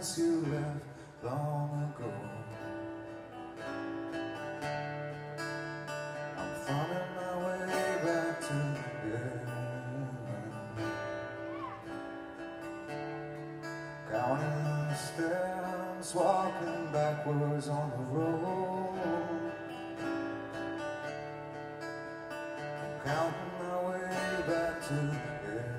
since you left long ago. I'm finding my way back to heaven, counting the steps, walking backwards on the road. I'm counting my way back to heaven.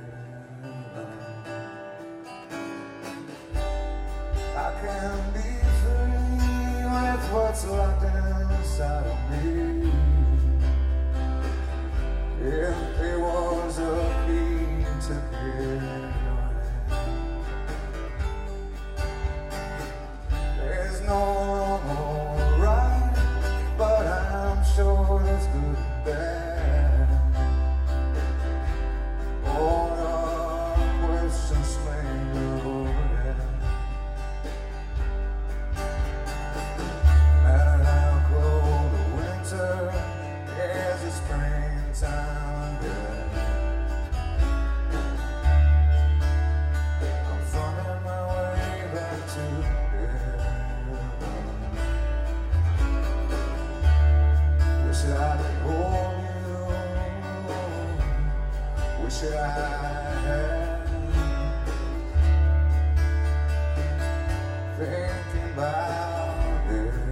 I can be free with what's locked inside of me. If there was a key to get there's no wrong or right, but I'm sure there's good and bad. All the questions linger over there. And how cold the winter is, the springtime good. I'm finding my way back to heaven. Wish I could hold you, wish I had. Thinking about it.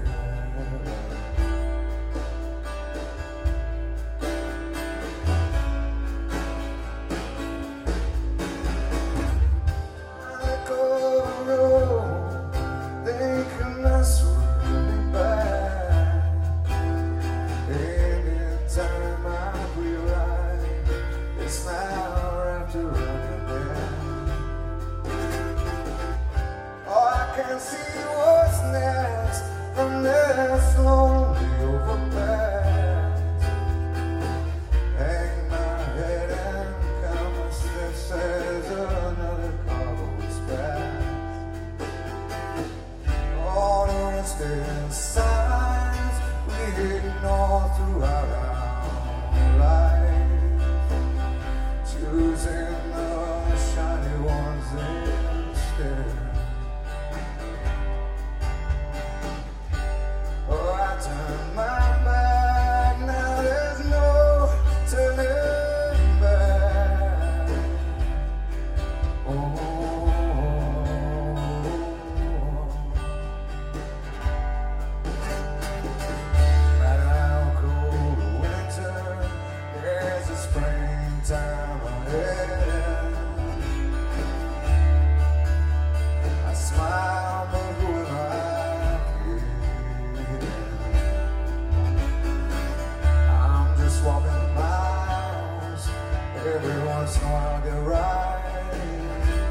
I go the road, they can mess with me back. Anytime I realize it's now after running down. Oh, I can see what's next from this lonely overpass. Hang my head and count my steps as another car goes past. All the rest is signs we ignore throughout our life, choosing the shiny ones instead. Oh, I turn my back, now there's no turning back. Oh, matter how cold the winter, there's a springtime ahead. I smile, but who am I kidding? I'm just walking miles, every once in a while I get right.